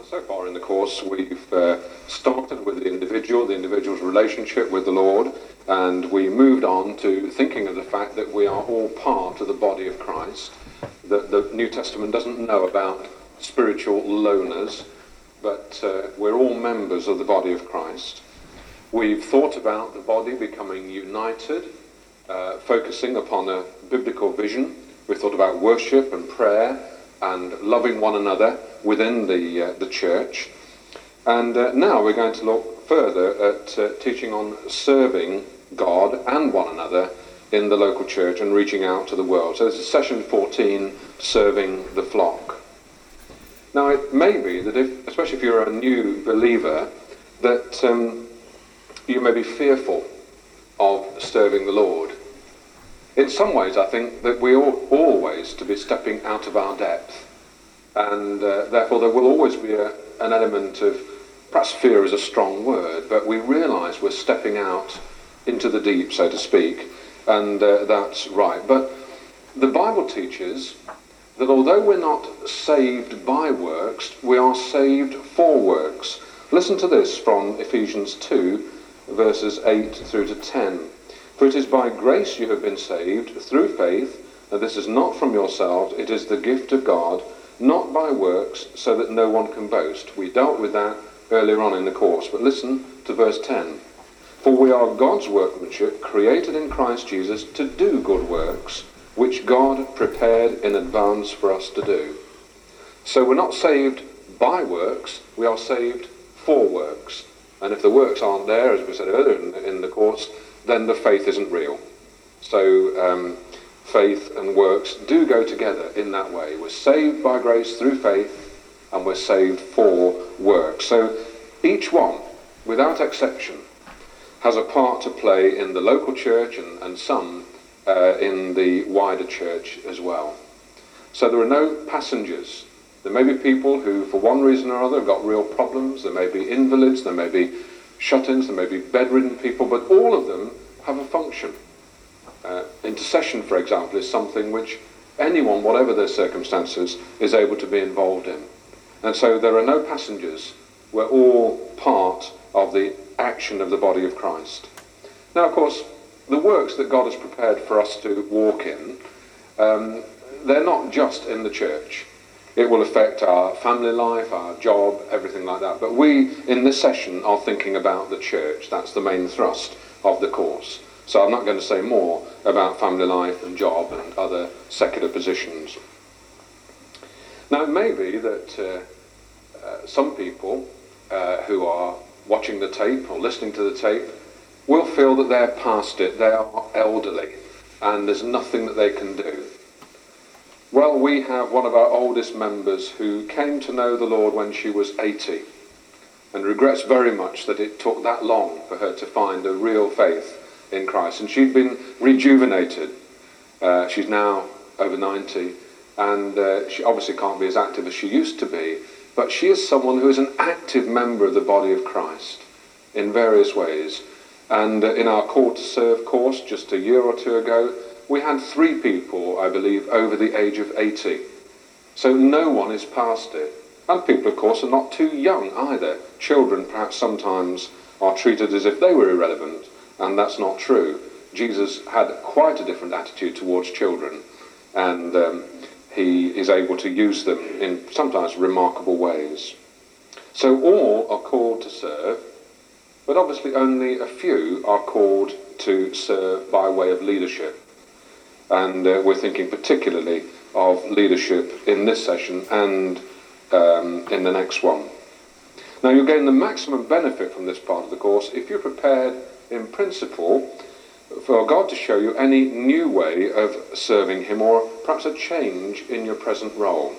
So far in the course, we've started with the individual's relationship with the Lord, and we moved on to thinking of the fact that we are all part of the body of Christ, that the New Testament doesn't know about spiritual loners, but we're all members of the body of Christ. We've thought about the body becoming united, focusing upon a biblical vision. We've thought about worship and prayer and loving one another within the church. And now we're going to look further at teaching on serving God and one another in the local church and reaching out to the world. So this is session 14, Serving the Flock. Now it may be that especially if you're a new believer, that you may be fearful of serving the Lord. In some ways, I think that we ought always to be stepping out of our depth, and therefore there will always be an element of, perhaps fear is a strong word, but we realise we're stepping out into the deep, so to speak, and that's right. But the Bible teaches that although we're not saved by works, we are saved for works. Listen to this from Ephesians 2, verses 8 through to 10. For it is by grace you have been saved, through faith, and this is not from yourselves, it is the gift of God, not by works, so that no one can boast. We dealt with that earlier on in the course, but listen to verse 10. For we are God's workmanship, created in Christ Jesus to do good works, which God prepared in advance for us to do. So we're not saved by works, we are saved for works. And if the works aren't there, as we said earlier in the course, then the faith isn't real. So faith and works do go together in that way. We're saved by grace through faith, and we're saved for works. So each one, without exception, has a part to play in the local church and some in the wider church as well. So there are no passengers. There may be people who, for one reason or other, have got real problems. There may be invalids, there may be shut-ins, there may be bedridden people, but all of them have a function. Intercession, for example, is something which anyone, whatever their circumstances, is able to be involved in. And so there are no passengers. We're all part of the action of the body of Christ. Now, of course, the works that God has prepared for us to walk in, they're not just in the church. It will affect our family life, our job, everything like that. But we, in this session, are thinking about the church. That's the main thrust of the course. So I'm not going to say more about family life and job and other secular positions. Now, it may be that some people who are watching the tape or listening to the tape will feel that they're past it, they are elderly, and there's nothing that they can do. Well, we have one of our oldest members who came to know the Lord when she was 80 and regrets very much that it took that long for her to find a real faith in Christ. And she'd been rejuvenated. She's now over 90, and she obviously can't be as active as she used to be, but she is someone who is an active member of the body of Christ in various ways. And in our Call to Serve course just a year or two ago, we had 3 people, I believe, over the age of 80. So no one is past it. And people, of course, are not too young either. Children perhaps sometimes are treated as if they were irrelevant, and that's not true. Jesus had quite a different attitude towards children, and he is able to use them in sometimes remarkable ways. So all are called to serve, but obviously only a few are called to serve by way of leadership. And we're thinking particularly of leadership in this session and in the next one. Now, you'll gain the maximum benefit from this part of the course if you're prepared, in principle, for God to show you any new way of serving him, or perhaps a change in your present role.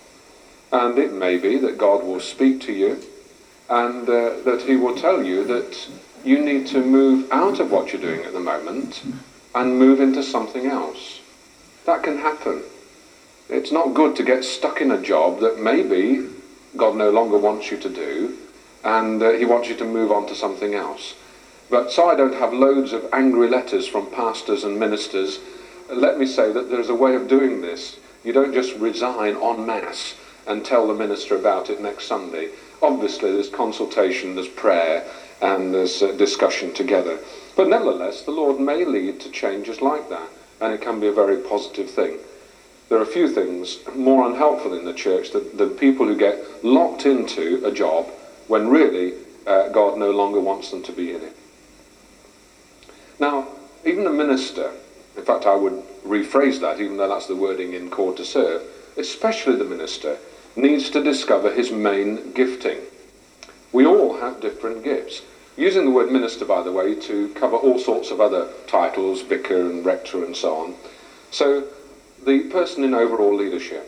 And it may be that God will speak to you, and that he will tell you that you need to move out of what you're doing at the moment and move into something else. That can happen. It's not good to get stuck in a job that maybe God no longer wants you to do, and he wants you to move on to something else. But so I don't have loads of angry letters from pastors and ministers, let me say that there's a way of doing this. You don't just resign en masse and tell the minister about it next Sunday. Obviously there's consultation, there's prayer, and there's discussion together. But nevertheless, the Lord may lead to changes like that, and it can be a very positive thing. There are a few things more unhelpful in the church than people who get locked into a job when really God no longer wants them to be in it. Now, even a minister, in fact I would rephrase that, even though that's the wording in Called to Serve, especially the minister, needs to discover his main gifting. We all have different gifts. Using the word minister, by the way, to cover all sorts of other titles, vicar and rector and so on. So the person in overall leadership,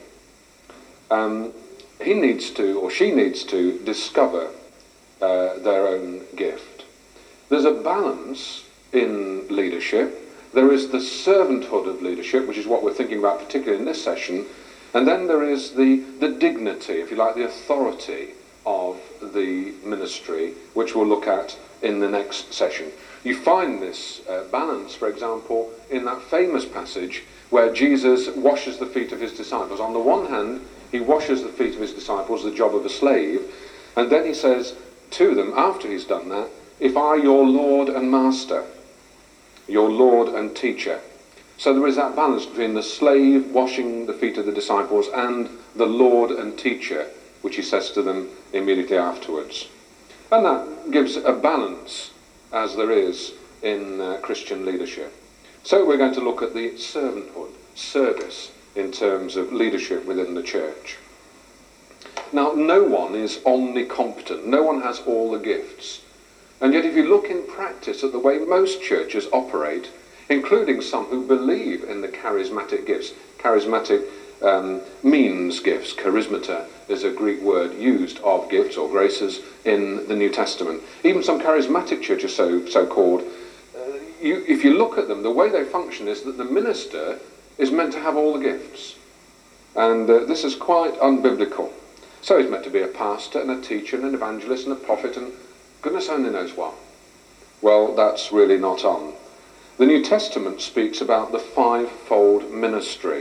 he needs to, or she needs to, discover their own gift. There's a balance in leadership. There is the servanthood of leadership, which is what we're thinking about particularly in this session, and then there is the dignity, if you like, the authority of the ministry, which we'll look at in the next session. You find this balance, for example, in that famous passage where Jesus washes the feet of his disciples. On the one hand, he washes the feet of his disciples, the job of a slave, and then he says to them, after he's done that, "If I, your Lord and Master, your Lord and Teacher." So there is that balance between the slave washing the feet of the disciples and the Lord and Teacher, which he says to them immediately afterwards. And that gives a balance, as there is in Christian leadership. So we're going to look at the servanthood, service, in terms of leadership within the church. Now, no one is omnicompetent. No one has all the gifts. And yet if you look in practice at the way most churches operate, including some who believe in the charismatic gifts, charismatic means gifts, charismata is a Greek word used of gifts or graces in the New Testament. Even some charismatic churches, so-called, if you look at them, the way they function is that the minister is meant to have all the gifts. And this is quite unbiblical. So he's meant to be a pastor and a teacher and an evangelist and a prophet and goodness only knows what. Well, that's really not on. The New Testament speaks about the fivefold ministry.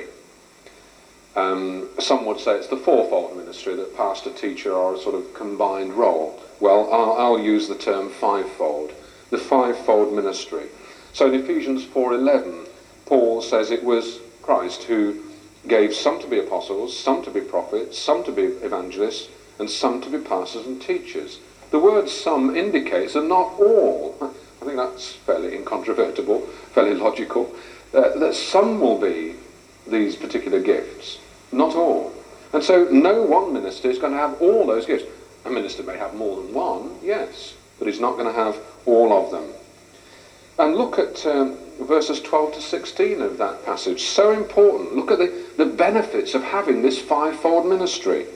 Some would say it's the fourfold ministry, that pastor, teacher are a sort of combined role. Well, I'll use the term fivefold, the fivefold ministry. So in Ephesians 4:11, Paul says it was Christ who gave some to be apostles, some to be prophets, some to be evangelists, and some to be pastors and teachers. The word some indicates that not all, I think that's fairly incontrovertible, fairly logical, that some will be these particular gifts, not all. And so no one minister is going to have all those gifts. A minister may have more than one, yes, but he's not going to have all of them. And look at verses 12 to 16 of that passage. So important. Look at the benefits of having this fivefold ministry.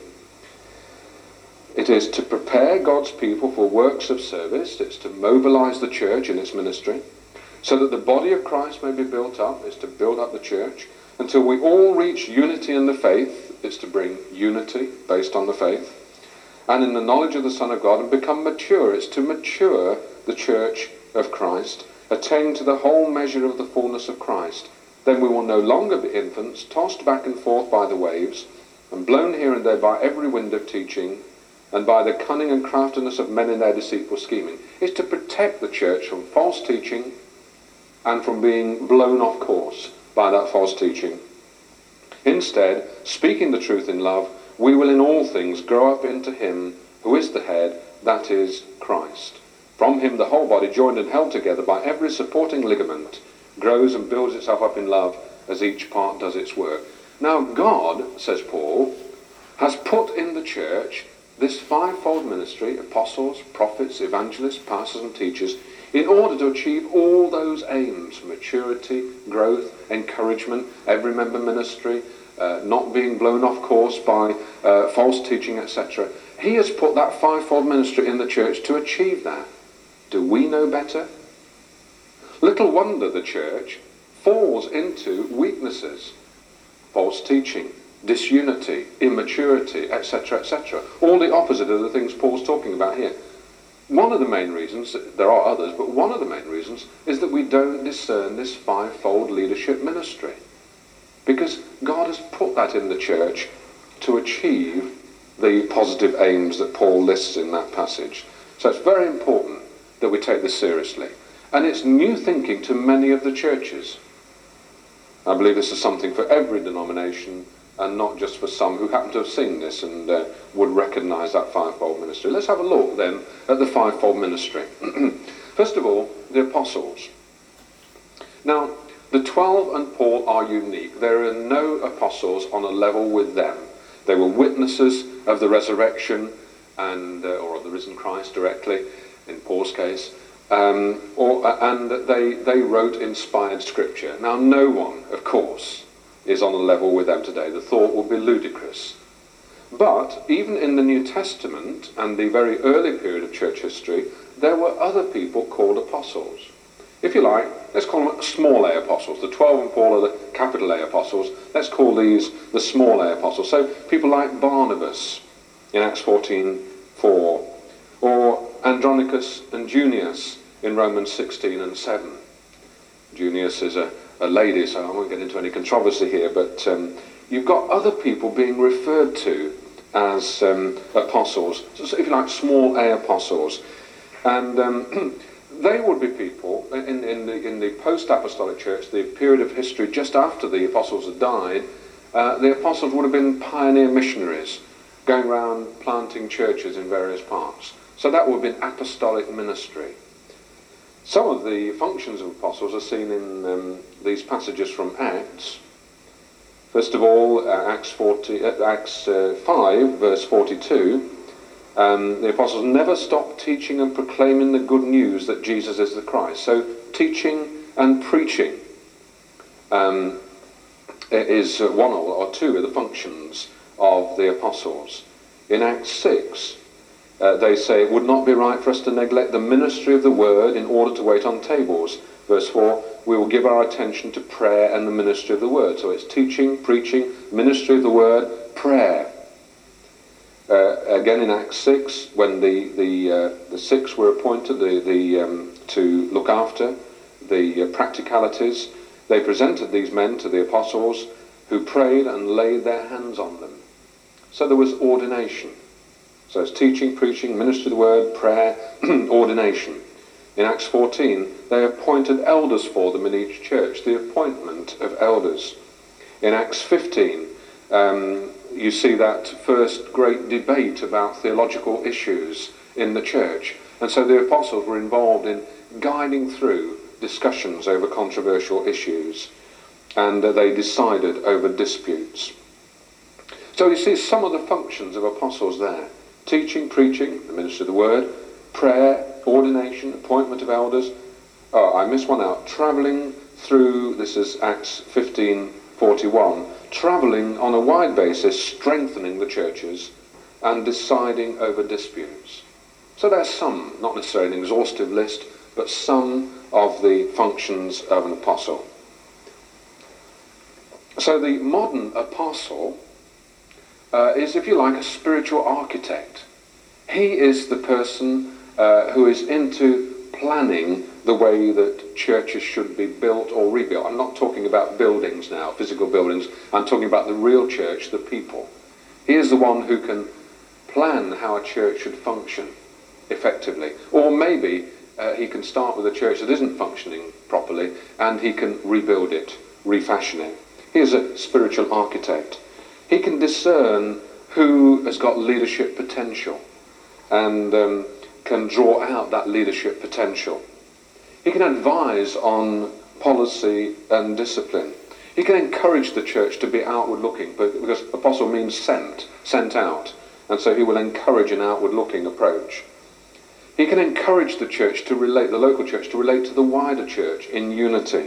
It is to prepare God's people for works of service. It's to mobilize the church in its ministry so that the body of Christ may be built up. It's to build up the church until we all reach unity in the faith. It's to bring unity based on the faith and in the knowledge of the Son of God and become mature. It's to mature the church of Christ, attain to the whole measure of the fullness of Christ. Then we will no longer be infants, tossed back and forth by the waves and blown here and there by every wind of teaching and by the cunning and craftiness of men in their deceitful scheming. It's to protect the church from false teaching and from being blown off course by that false teaching. Instead, speaking the truth in love, we will in all things grow up into him who is the head, that is Christ. From him the whole body, joined and held together by every supporting ligament, grows and builds itself up in love as each part does its work. Now God, says Paul, has put in the church this fivefold ministry, apostles, prophets, evangelists, pastors and teachers, in order to achieve all those aims, maturity, growth, encouragement, every member ministry, not being blown off course by false teaching, etc. He has put that fivefold ministry in the church to achieve that. Do we know better? Little wonder the church falls into weaknesses, false teaching, disunity, immaturity, etc., etc. All the opposite of the things Paul's talking about here. One of the main reasons, there are others, but one of the main reasons is that we don't discern this fivefold leadership ministry. Because God has put that in the church to achieve the positive aims that Paul lists in that passage. So it's very important that we take this seriously. And it's new thinking to many of the churches. I believe this is something for every denomination and not just for some who happen to have seen this and would recognise that fivefold ministry. Let's have a look then at the fivefold ministry. First of all, the apostles. Now, the 12 and Paul are unique. There are no apostles on a level with them. They were witnesses of the resurrection and or of the risen Christ directly, in Paul's case. And they wrote inspired scripture. Now, no one, of course, is on a level with them today. The thought would be ludicrous. But even in the New Testament and the very early period of church history, there were other people called apostles. If you like, let's call them small a apostles. The 12 and Paul are the capital A apostles. Let's call these the small a apostles. So people like Barnabas in Acts 14:4, or Andronicus and Junius in Romans 16:7. Junius is a lady, so I won't get into any controversy here, but you've got other people being referred to as apostles, so if you like, small a apostles. And they would be people in the post-apostolic church, the period of history just after the apostles had died. The apostles would have been pioneer missionaries going around planting churches in various parts. So that would have been apostolic ministry. Some of the functions of apostles are seen in these passages from Acts. First of all, Acts 5, verse 42. The apostles never stopped teaching and proclaiming the good news that Jesus is the Christ. So teaching and preaching is one or two of the functions of the apostles. In Acts 6, they say, it would not be right for us to neglect the ministry of the word in order to wait on tables. Verse 4, we will give our attention to prayer and the ministry of the word. So it's teaching, preaching, ministry of the word, prayer. Again in Acts 6, when the six were appointed to look after the practicalities, they presented these men to the apostles who prayed and laid their hands on them. So there was ordination. So it's teaching, preaching, ministry of the word, prayer, ordination. In Acts 14, they appointed elders for them in each church, the appointment of elders. In Acts 15, you see that first great debate about theological issues in the church. And so the apostles were involved in guiding through discussions over controversial issues, and they decided over disputes. So you see some of the functions of apostles there. Teaching, preaching, the ministry of the word, prayer, ordination, appointment of elders. Oh, I missed one out. Travelling through, this is Acts 15:41, travelling on a wide basis, strengthening the churches and deciding over disputes. So there's some, not necessarily an exhaustive list, but some of the functions of an apostle. So the modern apostle is, if you like, a spiritual architect. He is the person who is into planning the way that churches should be built or rebuilt. I'm not talking about buildings now, physical buildings. I'm talking about the real church, the people. He is the one who can plan how a church should function effectively. Or maybe he can start with a church that isn't functioning properly and he can rebuild it, refashion it. He is a spiritual architect. He can discern who has got leadership potential and can draw out that leadership potential. He can advise on policy and discipline. He can encourage the church to be outward looking, because apostle means sent out, and so he will encourage an outward looking approach. He can encourage the church to relate, the local church to relate to the wider church in unity.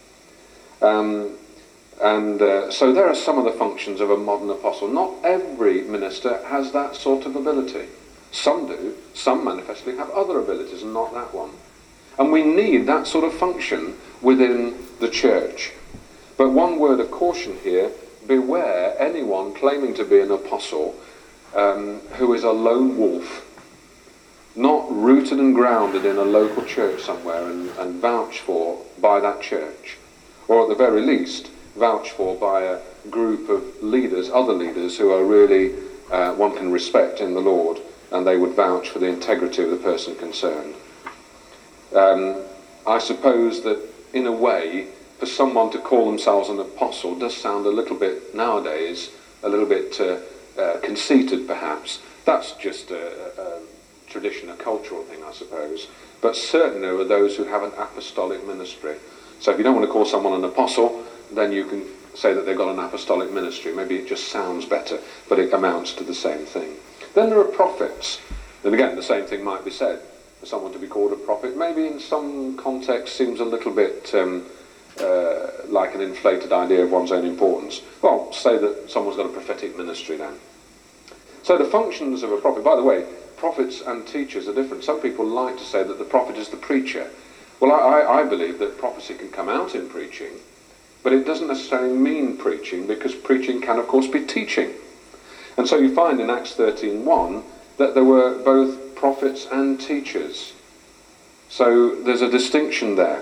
So there are some of the functions of a modern apostle. Not every minister has that sort of ability. Some do. Some manifestly have other abilities and not that one. And we need that sort of function within the church. But one word of caution here, beware anyone claiming to be an apostle who is a lone wolf, not rooted and grounded in a local church somewhere and vouched for by that church, or at the very least vouched for by group of leaders, other leaders, who are really one can respect in the Lord, and they would vouch for the integrity of the person concerned. I suppose that, in a way, for someone to call themselves an apostle does sound a little bit, nowadays, a little bit conceited, perhaps. That's just a tradition, a cultural thing, I suppose. But certainly there are those who have an apostolic ministry. So if you don't want to call someone an apostle, then you can say that they've got an apostolic ministry. Maybe it just sounds better, but it amounts to the same thing. Then there are prophets. And again, the same thing might be said. For someone to be called a prophet, maybe in some context seems a little bit like an inflated idea of one's own importance. Well, say that someone's got a prophetic ministry then. So the functions of a prophet, by the way, prophets and teachers are different. Some people like to say that the prophet is the preacher. Well, I believe that prophecy can come out in preaching, but it doesn't necessarily mean preaching, because preaching can, of course, be teaching. And so you find in Acts 13:1 that there were both prophets and teachers. So there's a distinction there.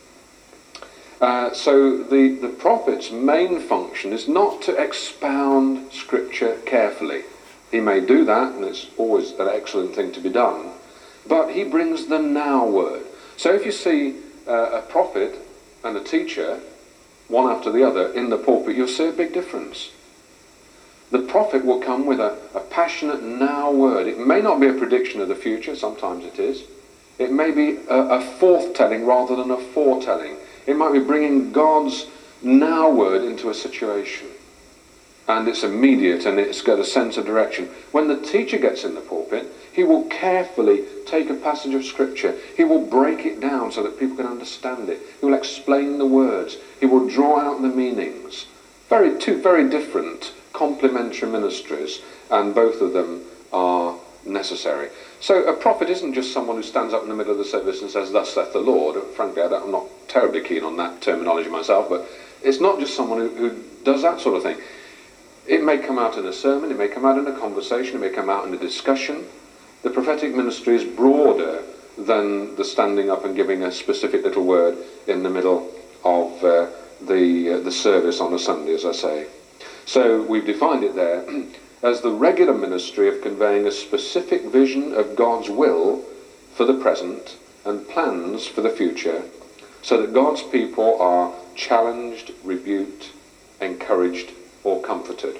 So the prophet's main function is not to expound Scripture carefully. He may do that, and it's always an excellent thing to be done, but he brings the now word. So if you see a prophet and a teacher, one after the other, in the pulpit, you'll see a big difference. The prophet will come with a passionate now word. It may not be a prediction of the future, sometimes it is. It may be a forthtelling rather than a foretelling. It might be bringing God's now word into a situation. And it's immediate, and it's got a sense of direction. When the teacher gets in the pulpit, he will carefully take a passage of Scripture. He will break it down so that people can understand it. He will explain the words. He will draw out the meanings. Two very different complementary ministries, and both of them are necessary. So a prophet isn't just someone who stands up in the middle of the service and says, "Thus saith the Lord." Frankly, I'm not terribly keen on that terminology myself, but it's not just someone who does that sort of thing. It may come out in a sermon, it may come out in a conversation, it may come out in a discussion. The prophetic ministry is broader than the standing up and giving a specific little word in the middle of the service on a Sunday, as I say. So we've defined it there as the regular ministry of conveying a specific vision of God's will for the present and plans for the future, so that God's people are challenged, rebuked, encouraged, or comforted.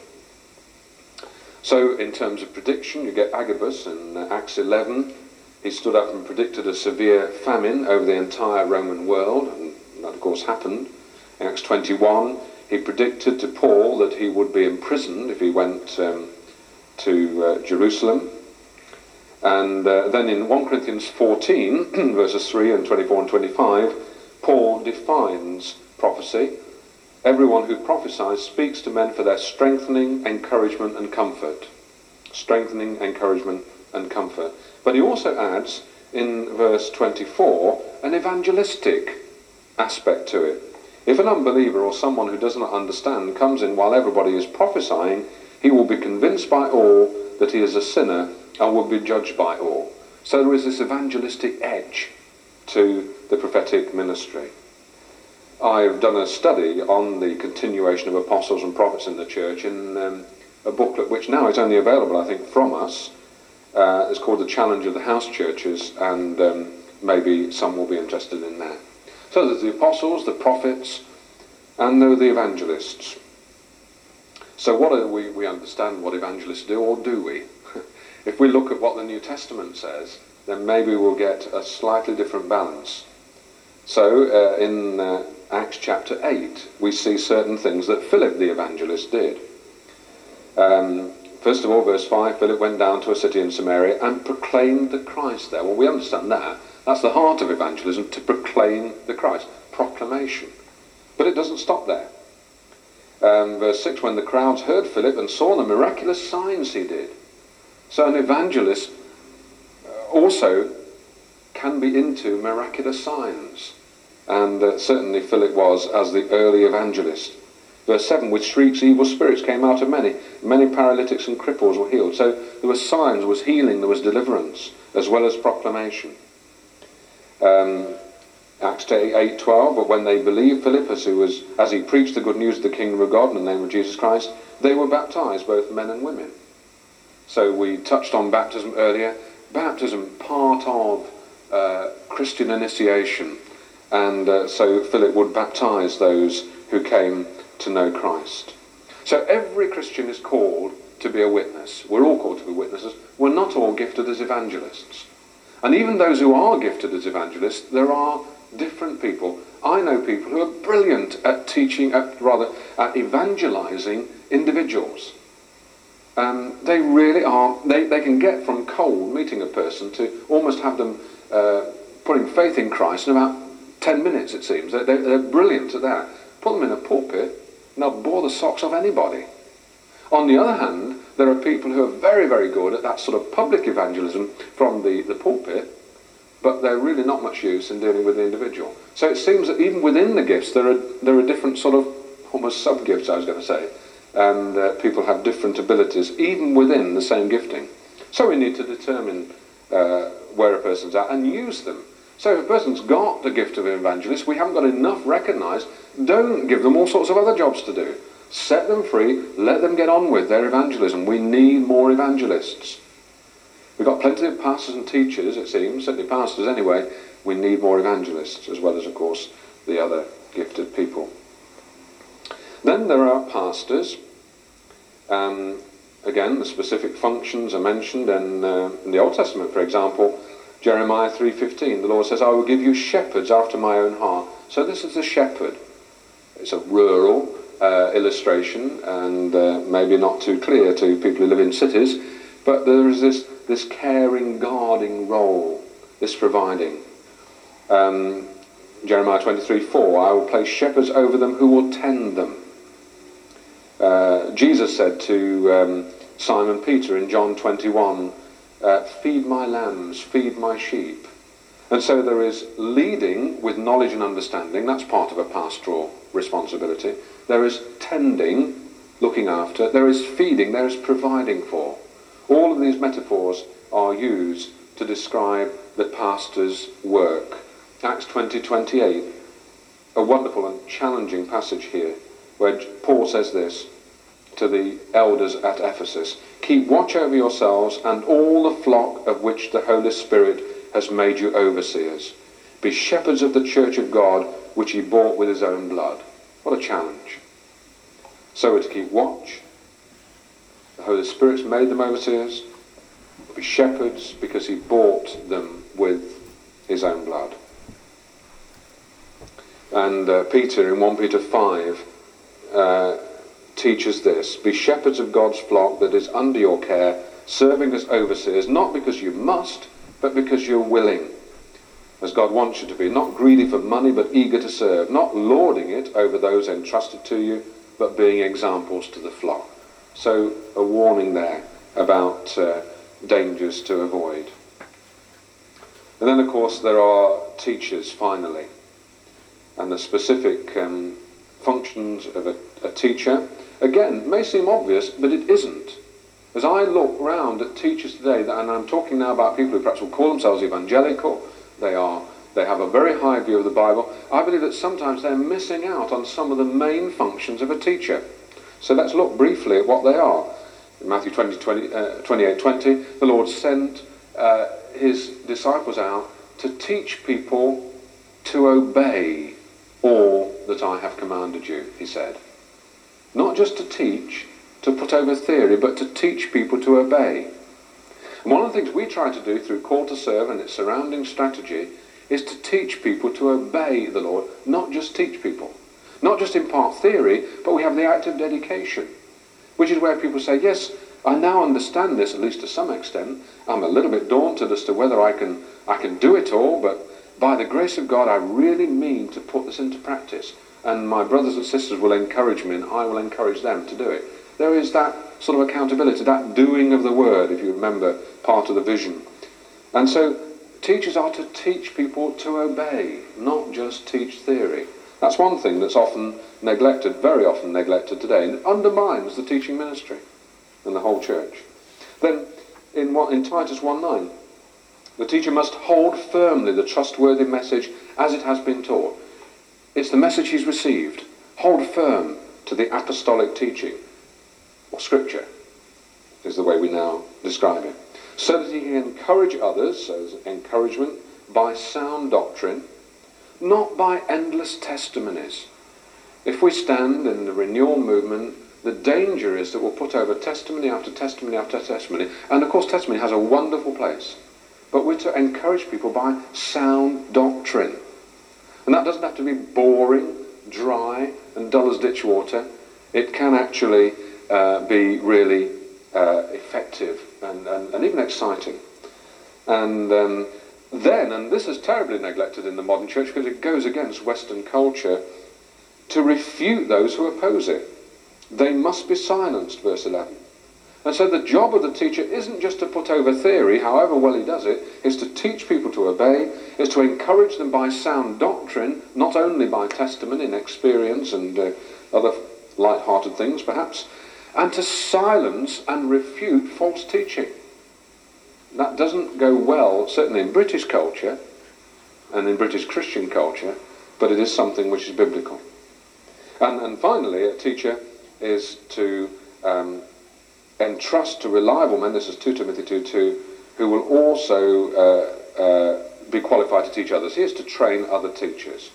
So in terms of prediction, you get Agabus in Acts 11. He stood up and predicted a severe famine over the entire Roman world, and that of course happened. In Acts 21, he predicted to Paul that he would be imprisoned if he went to Jerusalem. And then in 1 Corinthians 14, verses 3 and 24 and 25, Paul defines prophecy. Everyone who prophesies speaks to men for their strengthening, encouragement, and comfort. Strengthening, encouragement, and comfort. But he also adds, in verse 24, an evangelistic aspect to it. If an unbeliever or someone who does not understand comes in while everybody is prophesying, he will be convinced by all that he is a sinner and will be judged by all. So there is this evangelistic edge to the prophetic ministry. I've done a study on the continuation of apostles and prophets in the church in a booklet which now is only available, I think, from us. It's called The Challenge of the House Churches, and maybe some will be interested in that. So there's the apostles, the prophets, and there are the evangelists. So what do we understand what evangelists do, or do we? If we look at what the New Testament says, then maybe we'll get a slightly different balance. So in Acts chapter 8, we see certain things that Philip the evangelist did. First of all, verse 5, Philip went down to a city in Samaria and proclaimed the Christ there. Well, we understand that. That's the heart of evangelism, to proclaim the Christ. Proclamation. But it doesn't stop there. Verse 6, when the crowds heard Philip and saw the miraculous signs he did. So an evangelist also can be into miraculous signs. And certainly Philip was, as the early evangelist. Verse 7, with shrieks evil spirits came out of many. Many paralytics and cripples were healed. So there were signs, there was healing, there was deliverance, as well as proclamation. Acts 8:12, but when they believed Philip as he preached the good news of the kingdom of God in the name of Jesus Christ, they were baptized, both men and women. So we touched on baptism earlier. Baptism, part of Christian initiation. And so Philip would baptize those who came to know Christ. So every Christian is called to be a witness. We're all called to be witnesses. We're not all gifted as evangelists. And even those who are gifted as evangelists, there are different people. I know people who are brilliant at teaching, at evangelizing individuals. They really are. They can get from cold meeting a person to almost have them putting faith in Christ in about 10 minutes, it seems. They're brilliant at that. Put them in a pulpit and they'll bore the socks off anybody. On the other hand, there are people who are very, very good at that sort of public evangelism from the pulpit, but they're really not much use in dealing with the individual. So it seems that even within the gifts, there are different sort of almost sub-gifts, I was going to say, and people have different abilities, even within the same gifting. So we need to determine where a person's at and use them. So if a person's got the gift of an evangelist, we haven't got enough recognised, don't give them all sorts of other jobs to do. Set them free, let them get on with their evangelism. We need more evangelists. We've got plenty of pastors and teachers, it seems, certainly pastors anyway. We need more evangelists, as well as, of course, the other gifted people. Then there are pastors. Again, the specific functions are mentioned in the Old Testament, for example. Jeremiah 3:15, the Lord says, I will give you shepherds after my own heart. So this is the shepherd. It's a rural illustration, and maybe not too clear to people who live in cities, but there is this caring, guarding role, this providing. Jeremiah 23:4, I will place shepherds over them who will tend them. Jesus said to Simon Peter in John 21, feed my lambs, feed my sheep. And so there is leading with knowledge and understanding, that's part of a pastoral responsibility. There is tending, looking after. There is feeding, there is providing for. All of these metaphors are used to describe the pastor's work. Acts 20:28, a wonderful and challenging passage here, where Paul says this to the elders at Ephesus, keep watch over yourselves and all the flock of which the Holy Spirit has made you overseers. Be shepherds of the church of God, which he bought with his own blood. What a challenge. So we're to keep watch. The Holy Spirit's made them overseers. Be shepherds because he bought them with his own blood. And Peter in 1 Peter 5 teaches this. Be shepherds of God's flock that is under your care, serving as overseers, not because you must, but because you're willing, as God wants you to be. Not greedy for money, but eager to serve. Not lording it over those entrusted to you, but being examples to the flock. So a warning there about dangers to avoid. And then, of course, there are teachers, finally. And the specific functions of a teacher, again, may seem obvious, but it isn't. As I look round at teachers today, and I'm talking now about people who perhaps will call themselves evangelical, they have a very high view of the Bible, I believe that sometimes they're missing out on some of the main functions of a teacher. So let's look briefly at what they are. In Matthew 28:20, the Lord sent his disciples out to teach people to obey all that I have commanded you, he said. Not just to teach, to put over theory, but to teach people to obey. And one of the things we try to do through Call to Serve and its surrounding strategy is to teach people to obey the Lord, not just teach people. Not just impart theory, but we have the active dedication, which is where people say, yes, I now understand this, at least to some extent. I'm a little bit daunted as to whether I can do it all, but by the grace of God, I really mean to put this into practice. And my brothers and sisters will encourage me, and I will encourage them to do it. There is that sort of accountability, that doing of the word, if you remember part of the vision. And so teachers are to teach people to obey, not just teach theory. That's one thing that's often neglected, very often neglected today, and it undermines the teaching ministry and the whole church. Then in Titus 1:9, The teacher must hold firmly the trustworthy message as it has been taught. It's the message he's received. Hold firm to the apostolic teaching, or scripture, is the way we now describe it, so that he can encourage others, so as encouragement, by sound doctrine, not by endless testimonies. If we stand in the renewal movement, the danger is that we'll put over testimony after testimony after testimony, and of course testimony has a wonderful place, but we're to encourage people by sound doctrine. And that doesn't have to be boring, dry, and dull as ditch water. It can actually be really effective and even exciting. And then, and this is terribly neglected in the modern church because it goes against Western culture, to refute those who oppose it. They must be silenced, verse 11. And so the job of the teacher isn't just to put over theory, however well he does it, is to teach people to obey, is to encourage them by sound doctrine, not only by testimony and experience and other light-hearted things perhaps, and to silence and refute false teaching. That doesn't go well, certainly in British culture and in British Christian culture, but it is something which is biblical. And finally, a teacher is to entrust to reliable men, this is 2 Timothy 2:2, who will also be qualified to teach others. He is to train other teachers.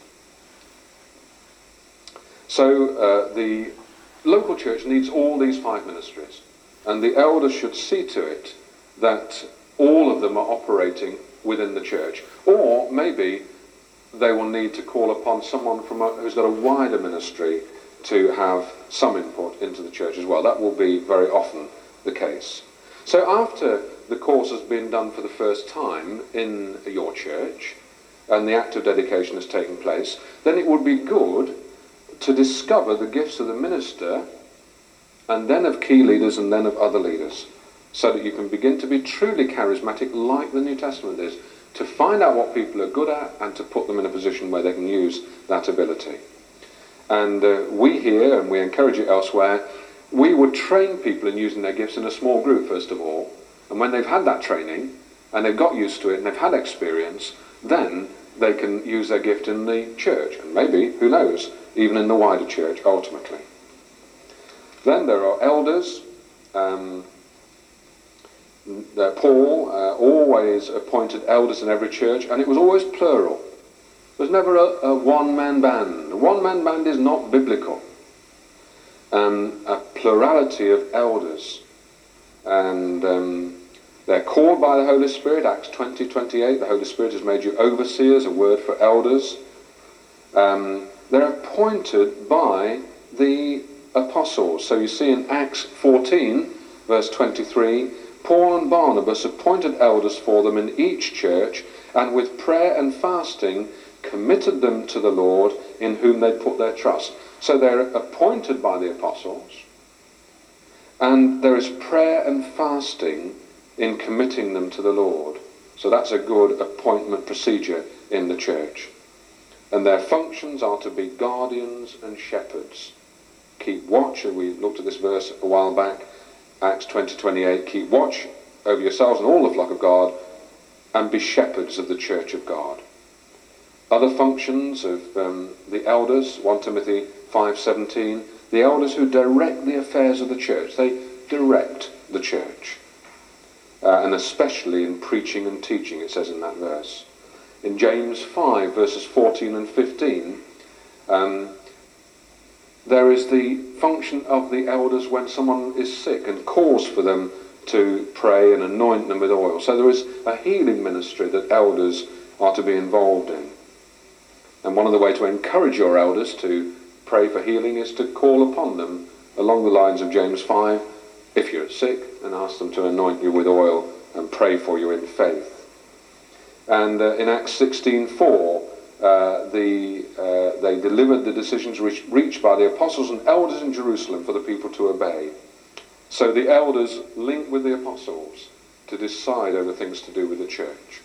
So the local church needs all these 5 ministries, and the elders should see to it that all of them are operating within the church. Or maybe they will need to call upon someone who's got a wider ministry to have some input into the church as well. That will be very often the case. So after the course has been done for the first time in your church, and the act of dedication has taken place, then it would be good to discover the gifts of the minister, and then of key leaders, and then of other leaders, so that you can begin to be truly charismatic like the New Testament is, to find out what people are good at and to put them in a position where they can use that ability. And we here, and we encourage it elsewhere, we would train people in using their gifts in a small group first of all, and when they've had that training and they've got used to it and they've had experience, then they can use their gift in the church, and maybe, who knows, even in the wider church ultimately. Then there are elders. Paul always appointed elders in every church, and it was always plural. There's never a one-man band. A one-man band is not biblical. A plurality of elders. And they're called by the Holy Spirit, Acts 20:28. The Holy Spirit has made you overseers, a word for elders. They're appointed by the apostles. So you see in Acts 14, verse 23, Paul and Barnabas appointed elders for them in each church, and with prayer and fasting committed them to the Lord, in whom they put their trust. So they're appointed by the apostles, and there is prayer and fasting in committing them to the Lord. So that's a good appointment procedure in the church. And their functions are to be guardians and shepherds. Keep watch, and we looked at this verse a while back, Acts 20:28, keep watch over yourselves and all the flock of God, and be shepherds of the church of God. Other functions of the elders, 1 Timothy 5:17, the elders who direct the affairs of the church. They direct the church. And especially in preaching and teaching, it says in that verse. In James 5, verses 14 and 15, there is the function of the elders when someone is sick and calls for them to pray and anoint them with oil. So there is a healing ministry that elders are to be involved in. And one of the ways to encourage your elders to pray for healing is to call upon them along the lines of James 5, if you're sick, and ask them to anoint you with oil and pray for you in faith. And in Acts 16:4, they delivered the decisions reached by the apostles and elders in Jerusalem for the people to obey. So the elders link with the apostles to decide over things to do with the church.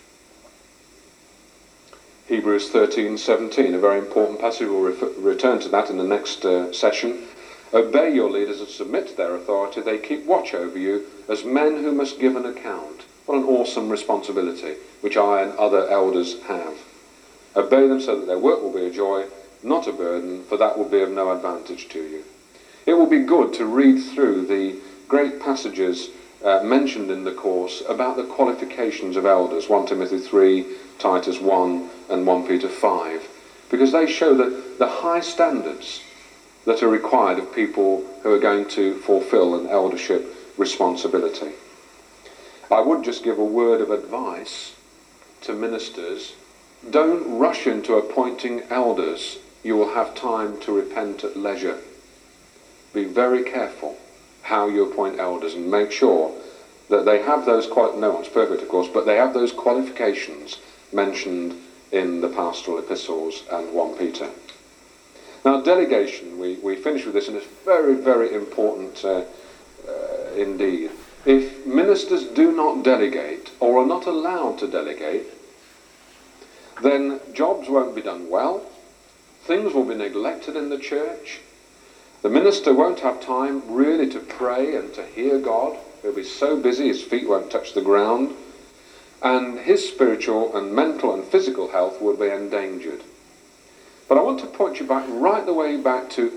Hebrews 13:17, a very important passage. We'll return to that in the next session. Obey your leaders and submit to their authority. They keep watch over you as men who must give an account. What an awesome responsibility, which I and other elders have. Obey them so that their work will be a joy, not a burden, for that will be of no advantage to you. It will be good to read through the great passages mentioned in the course about the qualifications of elders, 1 Timothy 3, Titus 1 and 1 Peter 5, because they show that the high standards that are required of people who are going to fulfill an eldership responsibility. I would just give a word of advice to ministers. Don't rush into appointing elders. You will have time to repent at leisure. Be very careful how you appoint elders and make sure that they have those, no one's perfect of course, but they have those qualifications mentioned in the pastoral epistles and 1 Peter. Now delegation, we finish with this, and it's very, very important indeed. If ministers do not delegate or are not allowed to delegate, then jobs won't be done well, things will be neglected in the church, the minister won't have time really to pray and to hear God, he'll be so busy his feet won't touch the ground, and his spiritual and mental and physical health will be endangered. But I want to point you back right the way back to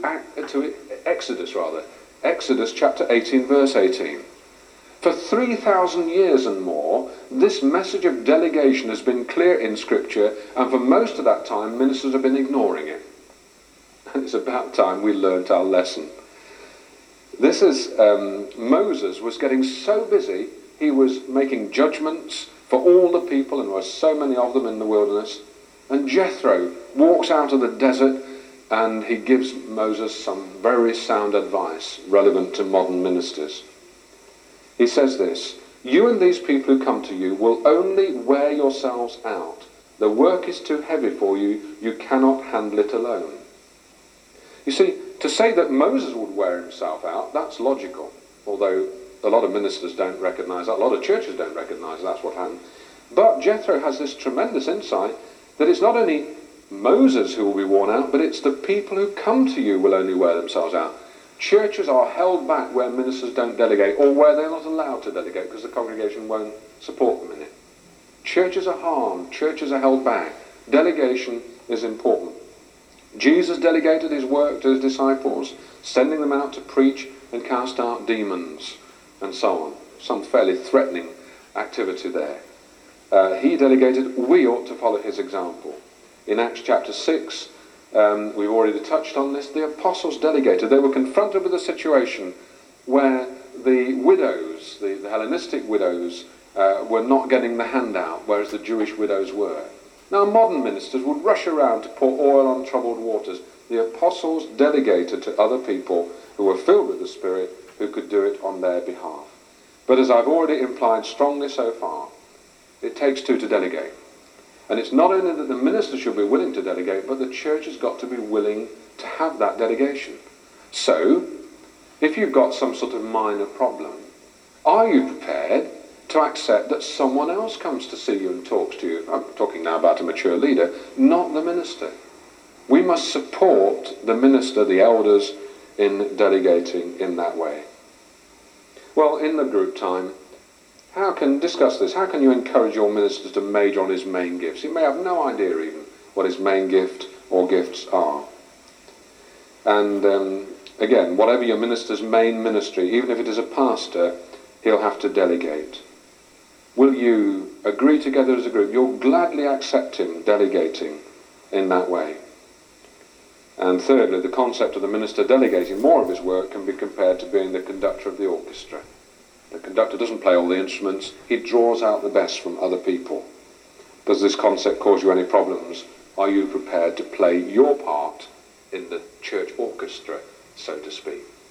Exodus chapter 18 verse 18. For 3,000 years and more, this message of delegation has been clear in Scripture, and for most of that time ministers have been ignoring it. And it's about time we learnt our lesson. This is, Moses was getting so busy, he was making judgments for all the people, and there were so many of them in the wilderness. And Jethro walks out of the desert and he gives Moses some very sound advice relevant to modern ministers. He says this, "You and these people who come to you will only wear yourselves out. The work is too heavy for you. You cannot handle it alone." You see, to say that Moses would wear himself out, that's logical, although a lot of ministers don't recognize that, a lot of churches don't recognize that's what happened. But Jethro has this tremendous insight that it's not only Moses who will be worn out, but it's the people who come to you will only wear themselves out. Churches are held back where ministers don't delegate, or where they're not allowed to delegate because the congregation won't support them in it. Churches are harmed, churches are held back. Delegation is important. Jesus delegated his work to his disciples, sending them out to preach and cast out demons, and so on. Some fairly threatening activity there. He delegated, we ought to follow his example. In Acts chapter 6, we've already touched on this, the apostles delegated. They were confronted with a situation where the widows, the Hellenistic widows, were not getting the handout, whereas the Jewish widows were. Now modern ministers would rush around to pour oil on troubled waters. The apostles delegated to other people who were filled with the Spirit, who could do it on their behalf. But as I've already implied strongly so far, it takes two to delegate. And it's not only that the minister should be willing to delegate, but the church has got to be willing to have that delegation. So, if you've got some sort of minor problem, are you prepared to accept that someone else comes to see you and talks to you? I'm talking now about a mature leader, not the minister. We must support the minister, the elders, in delegating in that way. Well, in the group time, discuss this. How can you encourage your minister to major on his main gifts? He may have no idea even what his main gift or gifts are. And again, whatever your minister's main ministry, even if it is a pastor, he'll have to delegate. Will you agree together as a group? You'll gladly accept him delegating in that way. And thirdly, the concept of the minister delegating more of his work can be compared to being the conductor of the orchestra. The conductor doesn't play all the instruments, he draws out the best from other people. Does this concept cause you any problems? Are you prepared to play your part in the church orchestra, so to speak?